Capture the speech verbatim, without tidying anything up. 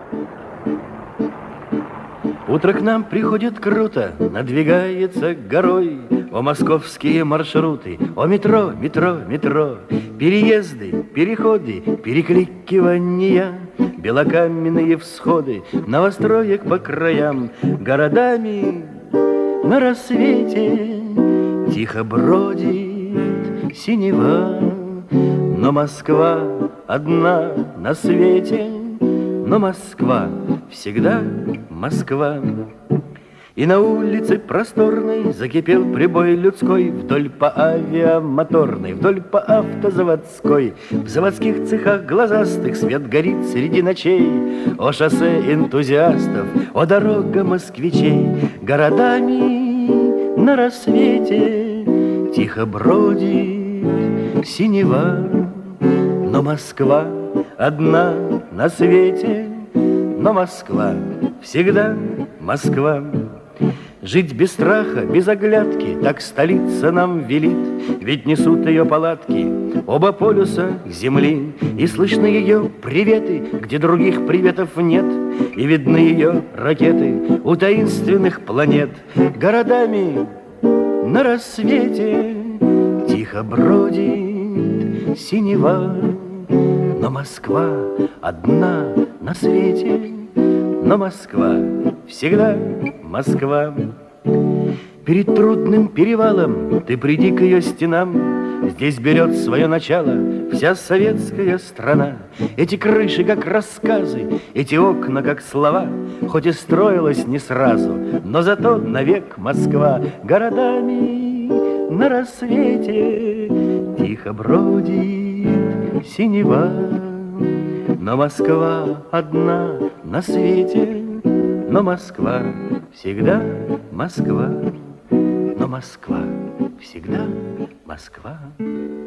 Утро к нам приходит круто, надвигается горой. О, московские маршруты, о, метро, метро, метро, переезды, переходы, перекликивания, белокаменные всходы новостроек по краям. Городами на рассвете тихо бродит синева, но Москва одна на свете, но Москва всегда Москва. И на улице просторной закипел прибой людской вдоль по авиамоторной, вдоль по автозаводской. В заводских цехах глазастых свет горит среди ночей. О, шоссе энтузиастов, о, дорога москвичей. Городами на рассвете тихо бродит синева, но Москва одна на свете, но Москва всегда Москва. Жить без страха, без оглядки, так столица нам велит. Ведь несут ее палатки оба полюса земли, и слышны ее приветы, где других приветов нет, и видны ее ракеты у таинственных планет. Городами на рассвете тихо бродит синева, но Москва одна на свете, но Москва всегда Москва. Перед трудным перевалом ты приди к ее стенам. Здесь берет свое начало вся советская страна. Эти крыши, как рассказы, эти окна, как слова. Хоть и строилась не сразу, но зато навек Москва. Городами на рассвете тихо бродит синева, но Москва одна на свете, но Москва всегда Москва, но Москва всегда Москва.